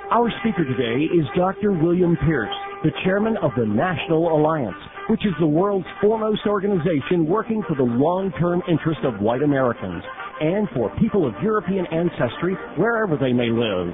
Our speaker today is Dr. William Pierce, the chairman of the National Alliance, which is the world's foremost organization working for the long-term interest of white Americans and for people of European ancestry wherever they may live.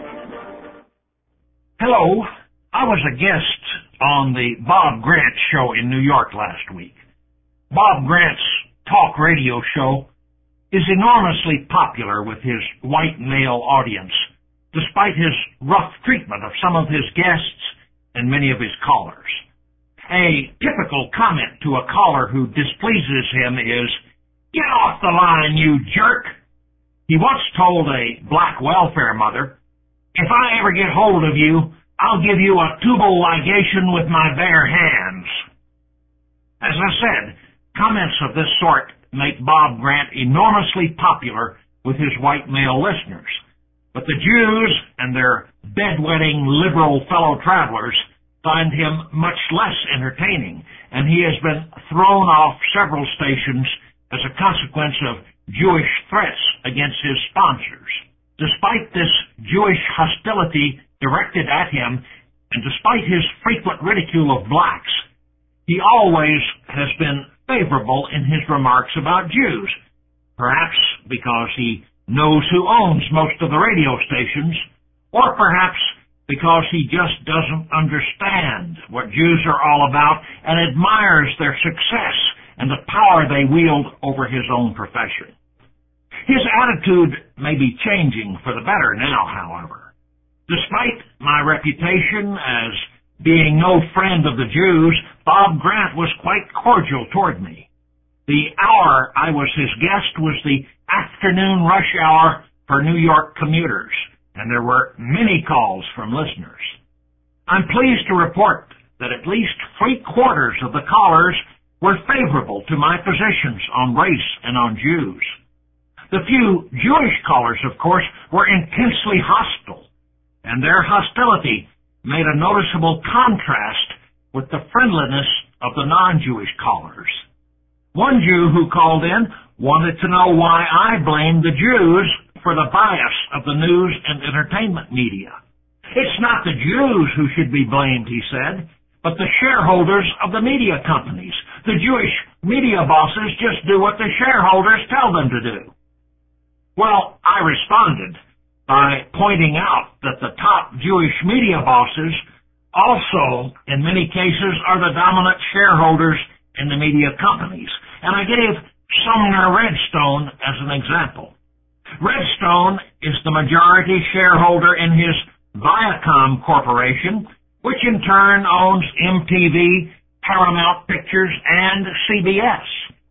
Hello. I was a guest on the Bob Grant show in New York last week. Bob Grant's talk radio show is enormously popular with his white male audience, despite his rough treatment of some of his guests and many of his callers. A typical comment to a caller who displeases him is, "Get off the line, you jerk." He once told a black welfare mother, "If I ever get hold of you, I'll give you a tubal ligation with my bare hands." As I said, comments of this sort make Bob Grant enormously popular with his white male listeners. But the Jews and their bedwetting liberal fellow travelers find him much less entertaining, and he has been thrown off several stations as a consequence of Jewish threats against his sponsors. Despite this Jewish hostility directed at him, and despite his frequent ridicule of blacks, he always has been favorable in his remarks about Jews, perhaps because he knows who owns most of the radio stations, or perhaps because he just doesn't understand what Jews are all about and admires their success and the power they wield over his own profession. His attitude may be changing for the better now, however. Despite my reputation as being no friend of the Jews, Bob Grant was quite cordial toward me. The hour I was his guest was the afternoon rush hour for New York commuters, and there were many calls from listeners. I'm pleased to report that at least 3/4 of the callers were favorable to my positions on race and on Jews. The few Jewish callers, of course, were intensely hostile, and their hostility made a noticeable contrast with the friendliness of the non-Jewish callers. One Jew who called in wanted to know why I blamed the Jews for the bias of the news and entertainment media. "It's not the Jews who should be blamed," he said, "but the shareholders of the media companies. The Jewish media bosses just do what the shareholders tell them to do." Well, I responded by pointing out that the top Jewish media bosses also, in many cases, are the dominant shareholders in the media companies. And I gave Sumner Redstone as an example. Redstone is the majority shareholder in his Viacom Corporation, which in turn owns MTV, Paramount Pictures, and CBS.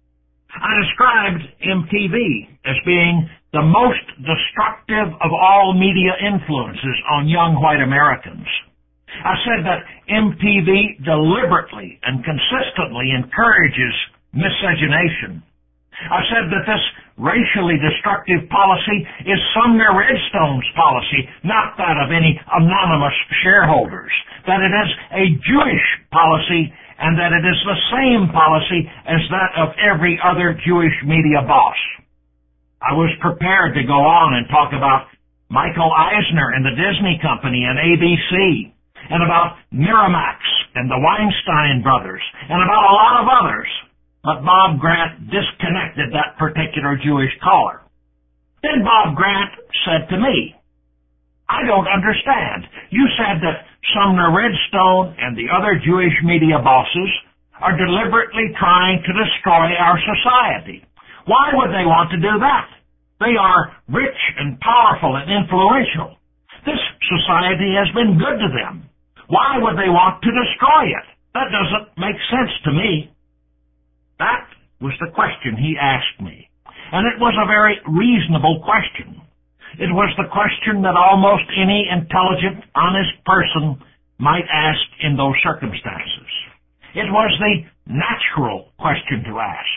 I described MTV as being the most destructive of all media influences on young white Americans. I said that MTV deliberately and consistently encourages miscegenation. I said that this racially destructive policy is Sumner Redstone's policy, not that of any anonymous shareholders, that it is a Jewish policy, and that it is the same policy as that of every other Jewish media boss. I was prepared to go on and talk about Michael Eisner and the Disney Company and ABC, and about Miramax and the Weinstein brothers, and about a lot of others. But Bob Grant disconnected that particular Jewish caller. Then Bob Grant said to me, "I don't understand. You said that Sumner Redstone and the other Jewish media bosses are deliberately trying to destroy our society. Why would they want to do that? They are rich and powerful and influential. This society has been good to them. Why would they want to destroy it? That doesn't make sense to me." That was the question he asked me, and it was a very reasonable question. It was the question that almost any intelligent, honest person might ask in those circumstances. It was the natural question to ask.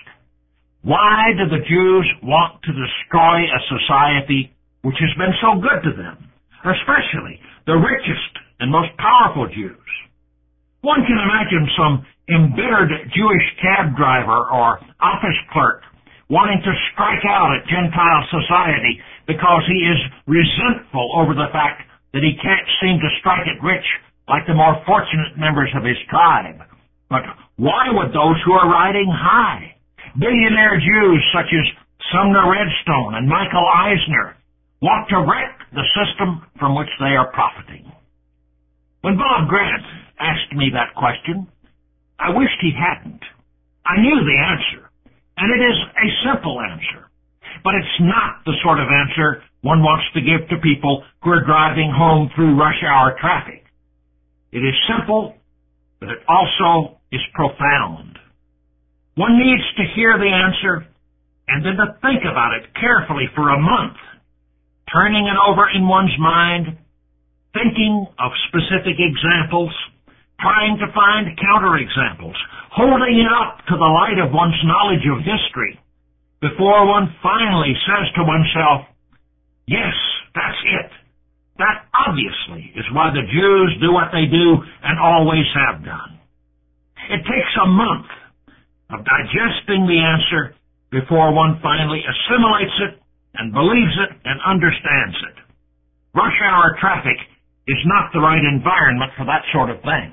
Why do the Jews want to destroy a society which has been so good to them, especially the richest and most powerful Jews? One can imagine some embittered Jewish cab driver or office clerk wanting to strike out at Gentile society because he is resentful over the fact that he can't seem to strike it rich like the more fortunate members of his tribe. But why would those who are riding high, billionaire Jews such as Sumner Redstone and Michael Eisner, want to wreck the system from which they are profiting? When Bob Grant asked me that question, I wished he hadn't. I knew the answer, and it is a simple answer. But it's not the sort of answer one wants to give to people who are driving home through rush hour traffic. It is simple, but it also is profound. One needs to hear the answer and then to think about it carefully for a month, turning it over in one's mind, thinking of specific examples, trying to find counterexamples, holding it up to the light of one's knowledge of history, before one finally says to oneself, yes, that's it. That obviously is why the Jews do what they do and always have done. It takes a month of digesting the answer before one finally assimilates it and believes it and understands it. Rush hour traffic is not the right environment for that sort of thing.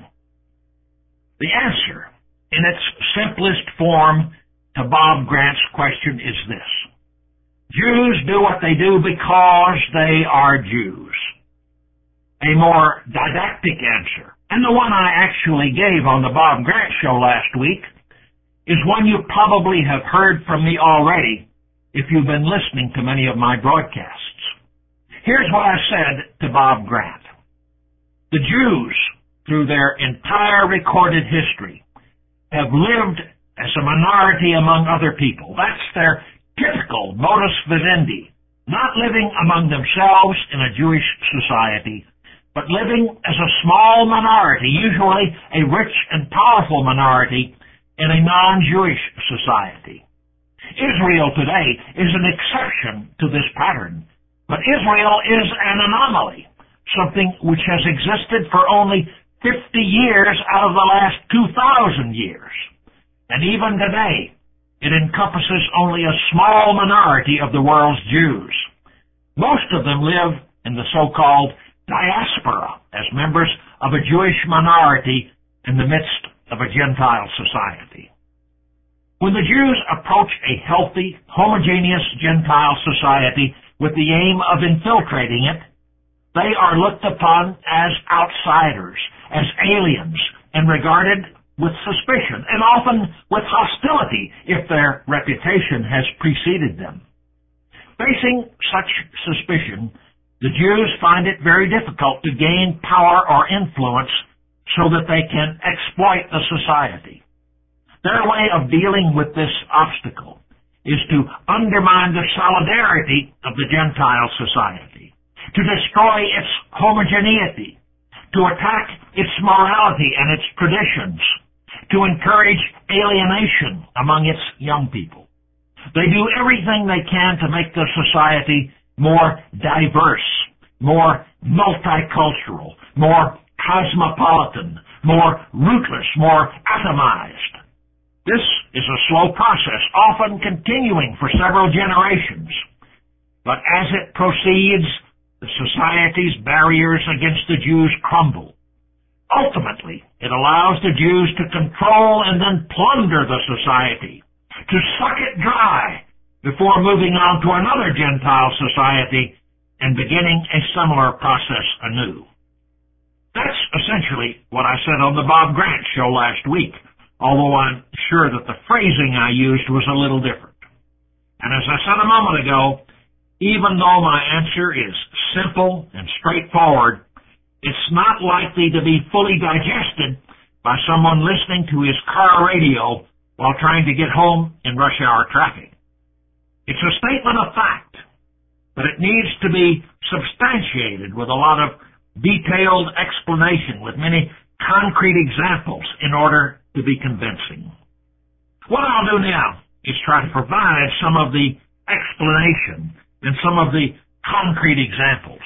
The answer, in its simplest form, to Bob Grant's question is this: Jews do what they do because they are Jews. A more didactic answer, and the one I actually gave on the Bob Grant Show last week, is one you probably have heard from me already if you've been listening to many of my broadcasts. Here's what I said to Bob Grant. The Jews, through their entire recorded history, have lived as a minority among other people. That's their typical modus vivendi, not living among themselves in a Jewish society, but living as a small minority, usually a rich and powerful minority, in a non-Jewish society. Israel today is an exception to this pattern, but Israel is an anomaly, something which has existed for only 50 years out of the last 2,000 years. And even today, it encompasses only a small minority of the world's Jews. Most of them live in the so-called diaspora as members of a Jewish minority in the midst of a Gentile society. When the Jews approach a healthy, homogeneous Gentile society with the aim of infiltrating it, they are looked upon as outsiders, as aliens, and regarded with suspicion, and often with hostility if their reputation has preceded them. Facing such suspicion, the Jews find it very difficult to gain power or influence so that they can exploit the society. Their way of dealing with this obstacle is to undermine the solidarity of the Gentile society, to destroy its homogeneity, to attack its morality and its traditions, to encourage alienation among its young people. They do everything they can to make the society more diverse, more multicultural, more cosmopolitan, more rootless, more atomized. This is a slow process, often continuing for several generations. But as it proceeds, the society's barriers against the Jews crumble. Ultimately, it allows the Jews to control and then plunder the society, to suck it dry before moving on to another Gentile society and beginning a similar process anew. That's essentially what I said on the Bob Grant Show last week, although I'm sure that the phrasing I used was a little different. And as I said a moment ago, even though my answer is simple and straightforward, it's not likely to be fully digested by someone listening to his car radio while trying to get home in rush hour traffic. It's a statement of fact, but it needs to be substantiated with a lot of detailed explanation, with many concrete examples in order to be convincing. What I'll do now is try to provide some of the explanation and some of the concrete examples.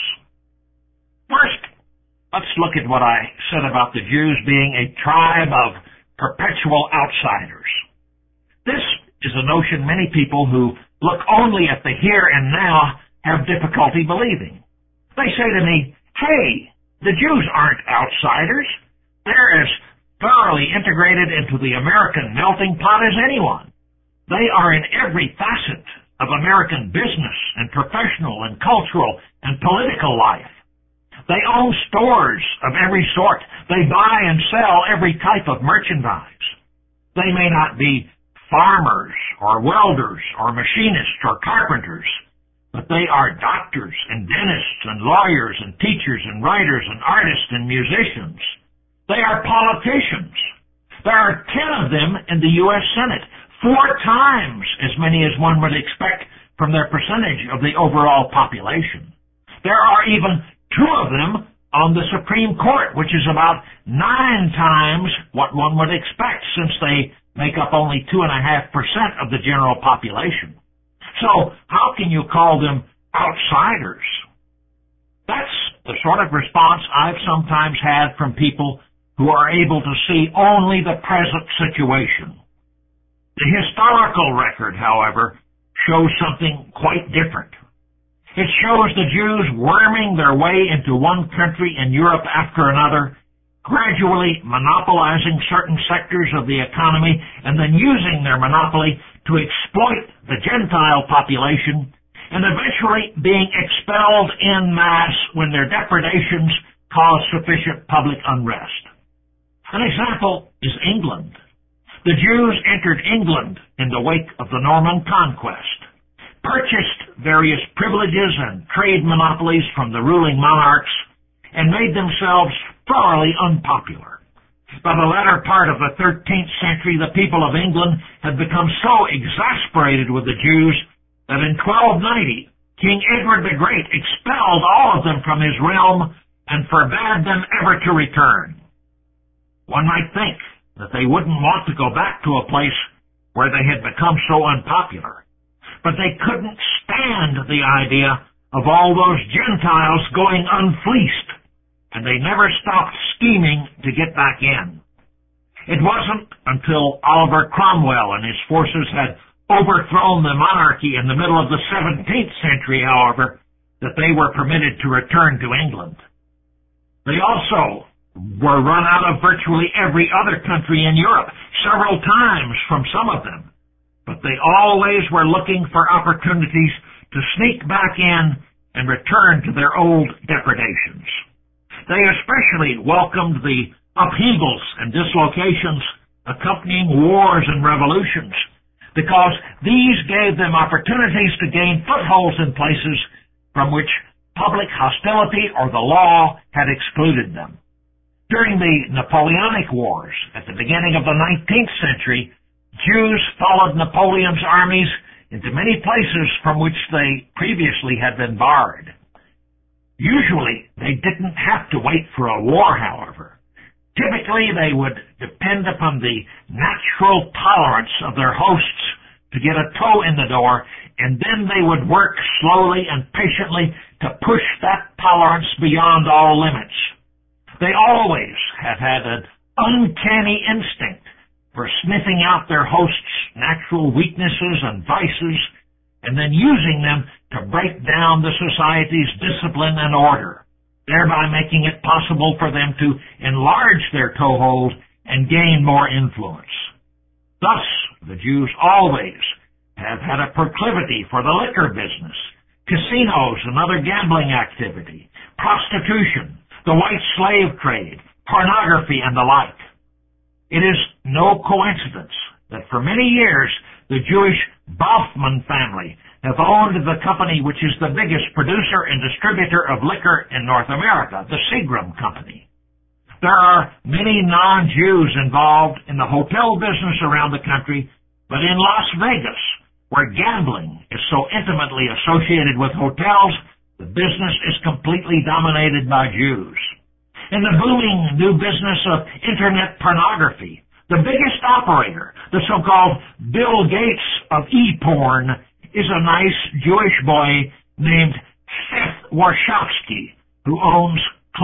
First, let's look at what I said about the Jews being a tribe of perpetual outsiders. This is a notion many people who look only at the here and now have difficulty believing. They say to me, Hey, the Jews aren't outsiders. They're as thoroughly integrated into the American melting pot as anyone. They are in every facet of American business and professional and cultural and political life. They own stores of every sort. They buy and sell every type of merchandise. They may not be farmers or welders or machinists or carpenters, but they are doctors and dentists and lawyers and teachers and writers and artists and musicians. They are politicians. There are 10 of them in the U.S. Senate, 4 times as many as one would expect from their percentage of the overall population. There are even 2 of them on the Supreme Court, which is about 9 times what one would expect, since they make up only 2.5% of the general population. So how can you call them outsiders? That's the sort of response I've sometimes had from people who are able to see only the present situation. The historical record, however, shows something quite different. It shows the Jews worming their way into one country in Europe after another, gradually monopolizing certain sectors of the economy and then using their monopoly to exploit the Gentile population, and eventually being expelled en masse when their depredations cause sufficient public unrest. An example is England. The Jews entered England in the wake of the Norman Conquest, purchased various privileges and trade monopolies from the ruling monarchs, and made themselves thoroughly unpopular. By the latter part of the 13th century, the people of England had become so exasperated with the Jews that in 1290, King Edward the Great expelled all of them from his realm and forbade them ever to return. One might think that they wouldn't want to go back to a place where they had become so unpopular, but they couldn't stand the idea of all those Gentiles going unfleeced, and they never stopped scheming to get back in. It wasn't until Oliver Cromwell and his forces had overthrown the monarchy in the middle of the 17th century, however, that they were permitted to return to England. They also were run out of virtually every other country in Europe, several times from some of them, but they always were looking for opportunities to sneak back in and return to their old depredations. They especially welcomed the upheavals and dislocations accompanying wars and revolutions, because these gave them opportunities to gain footholds in places from which public hostility or the law had excluded them. During the Napoleonic Wars, at the beginning of the 19th century, Jews followed Napoleon's armies into many places from which they previously had been barred. Usually, they didn't have to wait for a war, however. Typically, they would depend upon the natural tolerance of their hosts to get a toe in the door, and then they would work slowly and patiently to push that tolerance beyond all limits. They always have had an uncanny instinct for sniffing out their hosts' natural weaknesses and vices, and then using them to break down the society's discipline and order, thereby making it possible for them to enlarge their toehold and gain more influence. Thus, the Jews always have had a proclivity for the liquor business, casinos and other gambling activity, prostitution, the white slave trade, pornography, and the like. It is no coincidence that for many years the Jewish Baughman family have owned the company which is the biggest producer and distributor of liquor in North America, the Seagram Company. There are many non-Jews involved in the hotel business around the country, but in Las Vegas, where gambling is so intimately associated with hotels, the business is completely dominated by Jews. In the booming new business of internet pornography, the biggest operator, the so-called Bill Gates of e-porn, is a nice Jewish boy named Seth Warshawski, who owns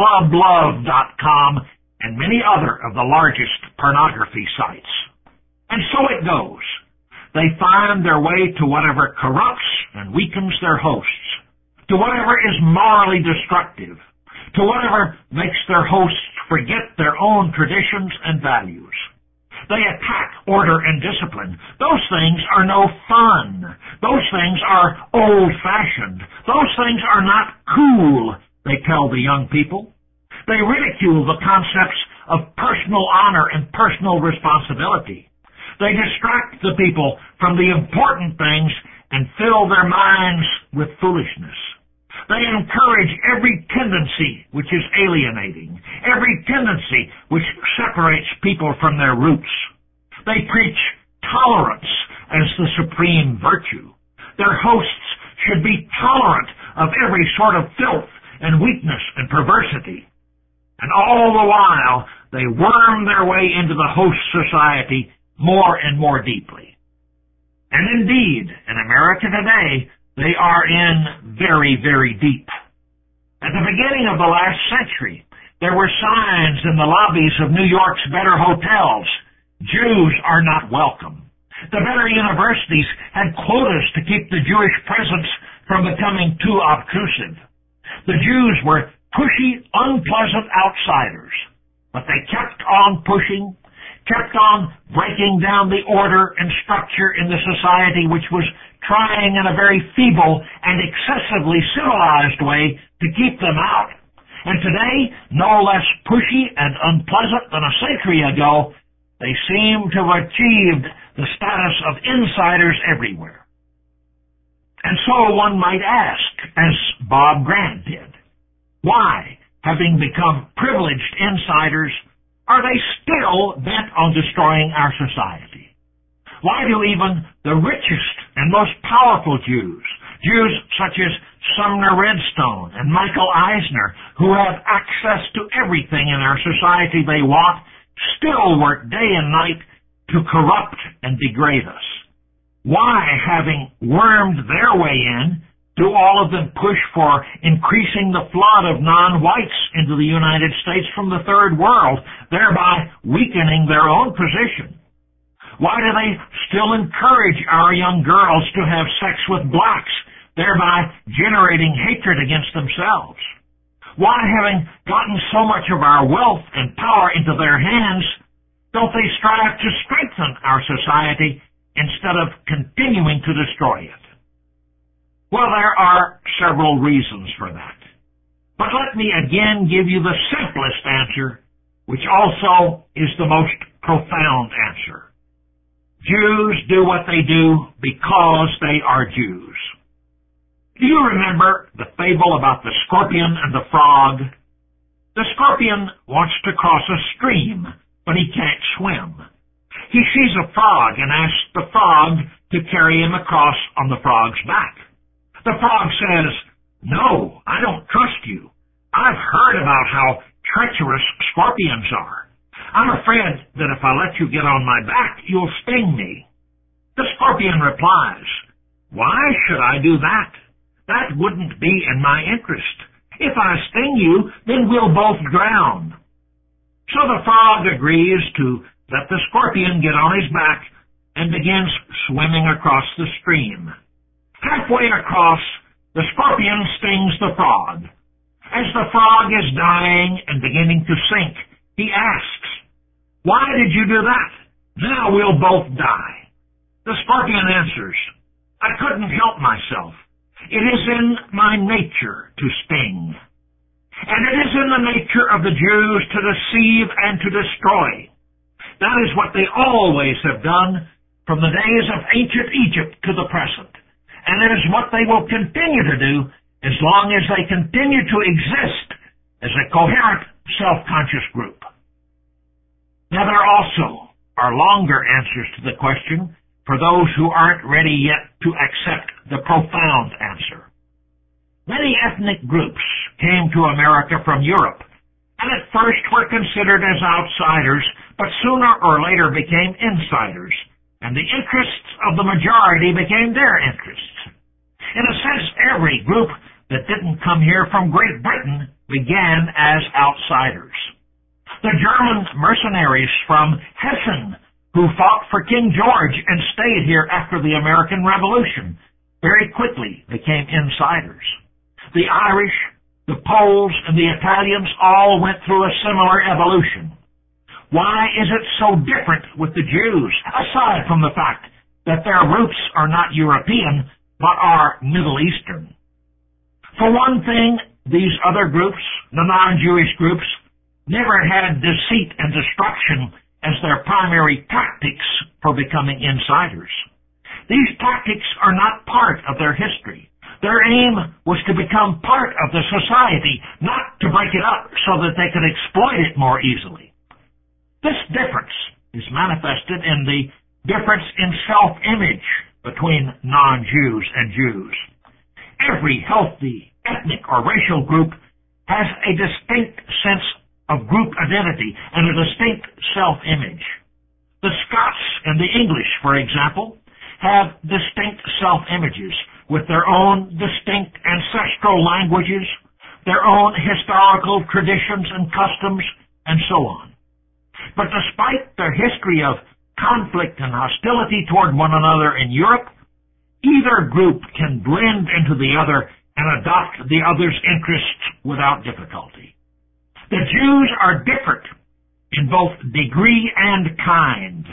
ClubLove.com and many other of the largest pornography sites. And so it goes. They find their way to whatever corrupts and weakens their hosts, to whatever is morally destructive, to whatever makes their hosts forget their own traditions and values. They attack order and discipline. Those things are no fun. Those things are old-fashioned. Those things are not cool, they tell the young people. They ridicule the concepts of personal honor and personal responsibility. They distract the people from the important things and fill their minds with foolishness. They encourage every tendency which is alienating, every tendency which separates people from their roots. They preach tolerance as the supreme virtue. Their hosts should be tolerant of every sort of filth and weakness and perversity. And all the while, they worm their way into the host society more and more deeply. And indeed, in America today, they are in very, very deep. At the beginning of the last century, there were signs in the lobbies of New York's better hotels. Jews are not welcome. The better universities had quotas to keep the Jewish presence from becoming too obtrusive. The Jews were pushy, unpleasant outsiders, but they kept on pushing, kept on breaking down the order and structure in the society which was trying in a very feeble and excessively civilized way to keep them out. And today, no less pushy and unpleasant than a century ago, they seem to have achieved the status of insiders everywhere. And so one might ask, as Bob Grant did, why, having become privileged insiders, are they still bent on destroying our society? Why do even the richest and most powerful Jews such as Sumner Redstone and Michael Eisner, who have access to everything in our society they want, still work day and night to corrupt and degrade us? Why, having wormed their way in, do all of them push for increasing the flood of non-whites into the United States from the Third World, thereby weakening their own position? Why do they still encourage our young girls to have sex with blacks, thereby generating hatred against themselves? Why, having gotten so much of our wealth and power into their hands, don't they strive to strengthen our society instead of continuing to destroy it? Well, there are several reasons for that. But let me again give you the simplest answer, which also is the most profound answer. Jews do what they do because they are Jews. Do you remember the fable about the scorpion and the frog? The scorpion wants to cross a stream, but he can't swim. He sees a frog and asks the frog to carry him across on the frog's back. The frog says, "No, I don't trust you. I've heard about how treacherous scorpions are. I'm afraid that if I let you get on my back, you'll sting me." The scorpion replies, "Why should I do that? That wouldn't be in my interest. If I sting you, then we'll both drown." So the frog agrees to let the scorpion get on his back and begins swimming across the stream. Halfway across, the scorpion stings the frog. As the frog is dying and beginning to sink, he asks, "Why did you do that? Now we'll both die." The scorpion answers, "I couldn't help myself. It is in my nature to sting. And it is in the nature of the Jews to deceive and to destroy. That is what they always have done from the days of ancient Egypt to the present. And it is what they will continue to do as long as they continue to exist as a coherent, self-conscious group. Now, there also are longer answers to the question for those who aren't ready yet to accept the profound answer. Many ethnic groups came to America from Europe, and at first were considered as outsiders, but sooner or later became insiders, and the interests of the majority became their interests. In a sense, every group that didn't come here from Great Britain began as outsiders. The German mercenaries from Hessen, who fought for King George and stayed here after the American Revolution, very quickly became insiders. The Irish, the Poles, and the Italians all went through a similar evolution. Why is it so different with the Jews, aside from the fact that their roots are not European, but are Middle Eastern? For one thing, these other groups, the non-Jewish groups, never had deceit and destruction as their primary tactics for becoming insiders. These tactics are not part of their history. Their aim was to become part of the society, not to break it up so that they could exploit it more easily. This difference is manifested in the difference in self-image between non-Jews and Jews. Every healthy ethnic or racial group has a distinct sense of group identity and a distinct self-image. The Scots and the English, for example, have distinct self-images with their own distinct ancestral languages, their own historical traditions and customs, and so on. But despite their history of conflict and hostility toward one another in Europe, either group can blend into the other and adopt the other's interests without difficulty. The Jews are different in both degree and kind.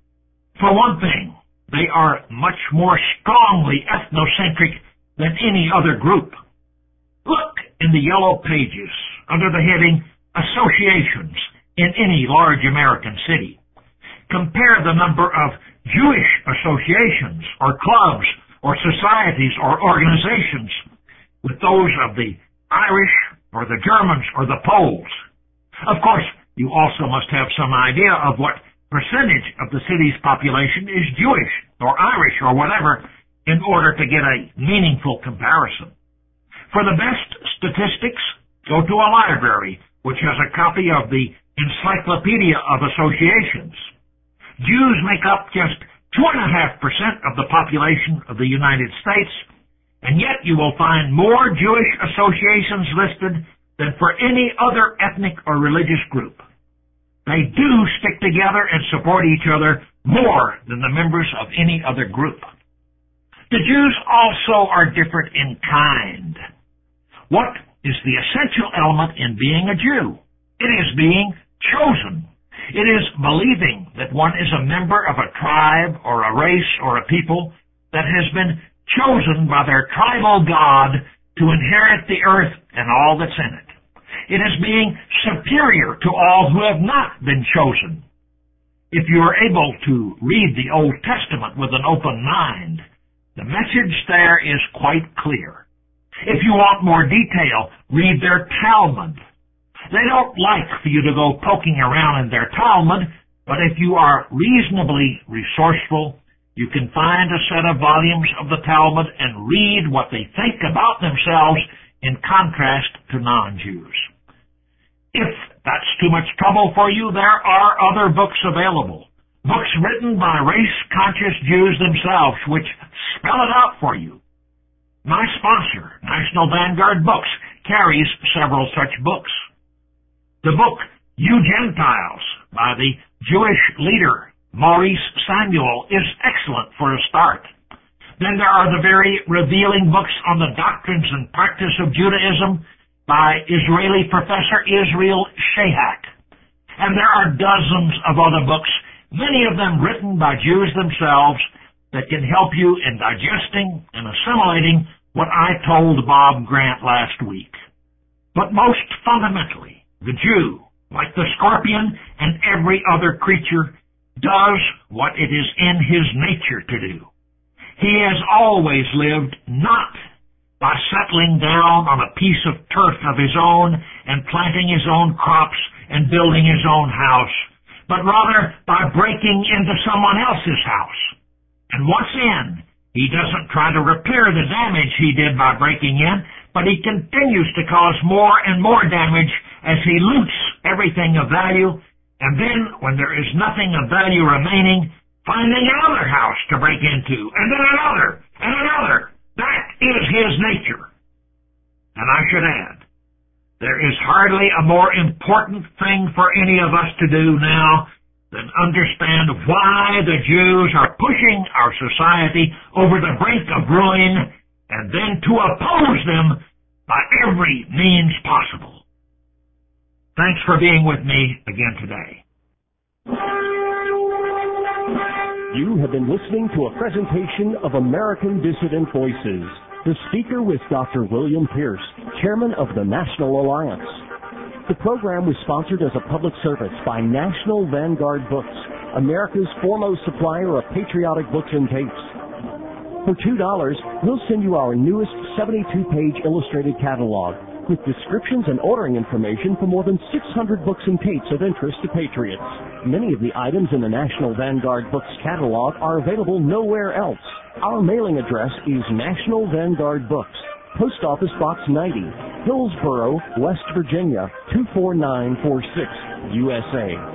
For one thing, they are much more strongly ethnocentric than any other group. Look in the yellow pages under the heading Associations in any large American city. Compare the number of Jewish associations or clubs or societies or organizations with those of the Irish or the Germans or the Poles. Of course, you also must have some idea of what percentage of the city's population is Jewish or Irish or whatever in order to get a meaningful comparison. For the best statistics, go to a library which has a copy of the Encyclopedia of Associations. Jews make up just 2.5% of the population of the United States, and yet you will find more Jewish associations listed than for any other ethnic or religious group. They do stick together and support each other more than the members of any other group. The Jews also are different in kind. What is the essential element in being a Jew? It is being chosen. It is believing that one is a member of a tribe or a race or a people that has been chosen by their tribal God to inherit the earth and all that's in it. It is being superior to all who have not been chosen. If you are able to read the Old Testament with an open mind, the message there is quite clear. If you want more detail, read their Talmud. They don't like for you to go poking around in their Talmud, but if you are reasonably resourceful, you can find a set of volumes of the Talmud and read what they think about themselves in contrast to non-Jews. If that's too much trouble for you, there are other books available. Books written by race-conscious Jews themselves, which spell it out for you. My sponsor, National Vanguard Books, carries several such books. The book, You Gentiles, by the Jewish leader Maurice Samuel, is excellent for a start. Then there are the very revealing books on the doctrines and practice of Judaism by Israeli professor Israel Shahak. And there are dozens of other books, many of them written by Jews themselves, that can help you in digesting and assimilating what I told Bob Grant last week. But most fundamentally, the Jew, like the scorpion and every other creature, does what it is in his nature to do. He has always lived not by settling down on a piece of turf of his own and planting his own crops and building his own house, but rather by breaking into someone else's house. And once in, he doesn't try to repair the damage he did by breaking in, but he continues to cause more and more damage as he loots everything of value, and then, when there is nothing of value remaining, finding another house to break into, and then another, and another. That is his nature. And I should add, there is hardly a more important thing for any of us to do now than understand why the Jews are pushing our society over the brink of ruin, and then to oppose them by every means possible. Thanks for being with me again today. You have been listening to a presentation of American Dissident Voices. The speaker was Dr. William Pierce, chairman of the National Alliance. The program was sponsored as a public service by National Vanguard Books, America's foremost supplier of patriotic books and tapes. For $2, we'll send you our newest 72-page illustrated catalog with descriptions and ordering information for more than 600 books and tapes of interest to patriots. Many of the items in the National Vanguard Books catalog are available nowhere else. Our mailing address is National Vanguard Books, Post Office Box 90, Hillsboro, West Virginia, 24946, USA.